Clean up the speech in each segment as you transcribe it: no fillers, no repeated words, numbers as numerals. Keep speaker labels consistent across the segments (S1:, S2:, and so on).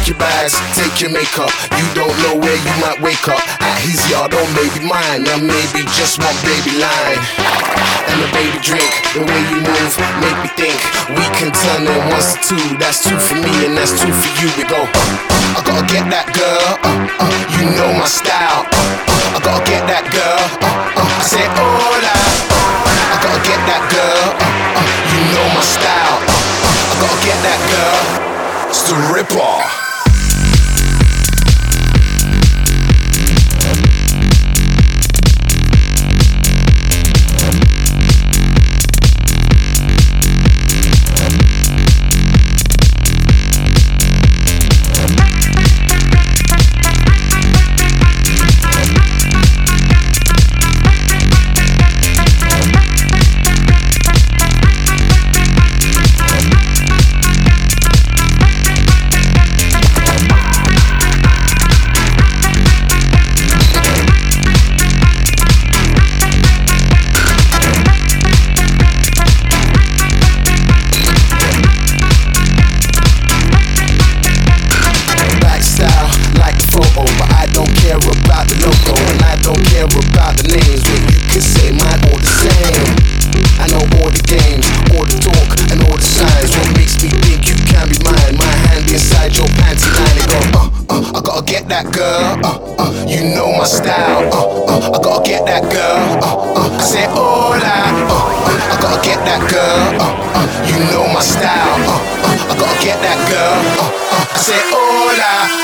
S1: your bags, take your makeup. You don't know where you might wake up. At his yard or maybe mine, or maybe just one baby line. And the baby drink, the way you move, make me think we can turn it once to two. That's two for me and that's two for you. We go, I gotta get that girl, you know my style. I gotta get that girl, I say hola. I gotta get that girl, you know my style. I gotta get that girl, it's the Ripper. That girl, you know my style. I gotta get that girl. I say hola. I gotta get that girl. You know my style. I gotta get that girl. I say hola.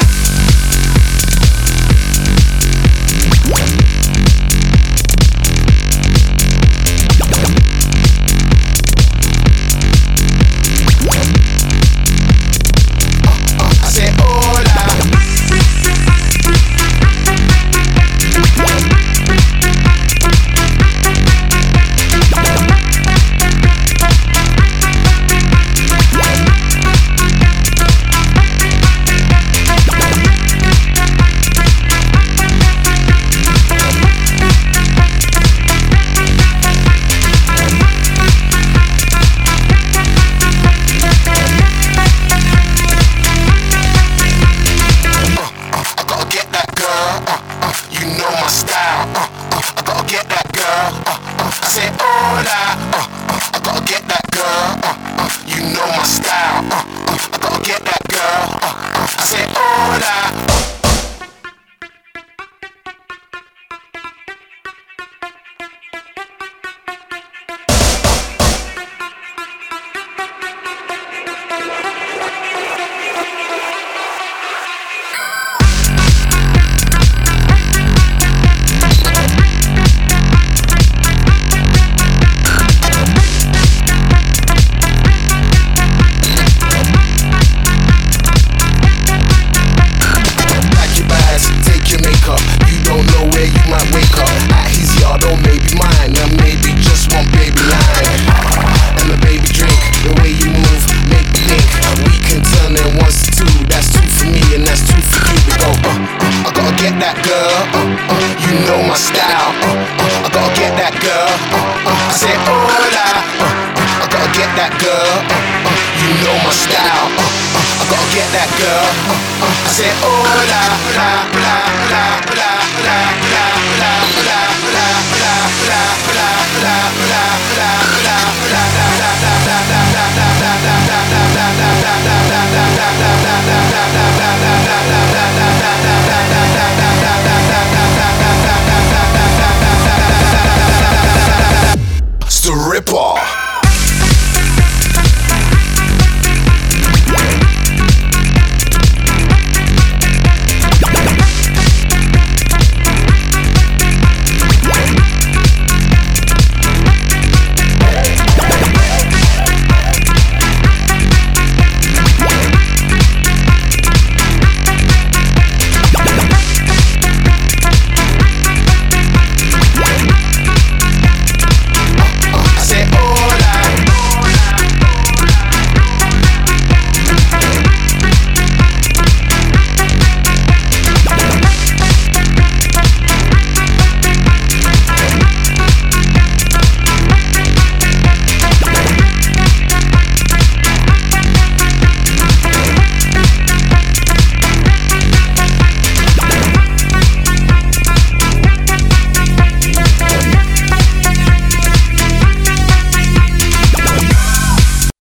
S1: That girl, you know my style. I gotta get that girl. I say, oh la la la la la la la.